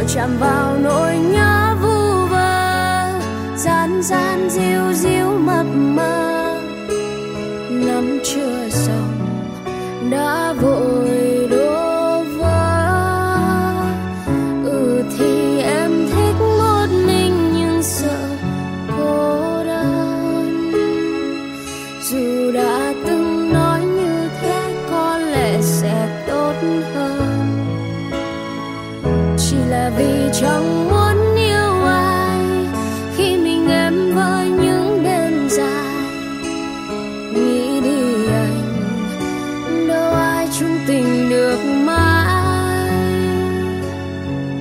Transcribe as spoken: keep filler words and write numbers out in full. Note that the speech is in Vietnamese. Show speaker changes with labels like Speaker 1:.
Speaker 1: chạm vào nỗi nhớ vu vơ, gian gian diu diu mập mờ. Năm chưa xong đã vội đổ vỡ. Ừ thì em thích một mình nhưng sợ cô đơn. Dù đã từng nói như thế có lẽ sẽ tốt hơn, chỉ là vì chẳng muốn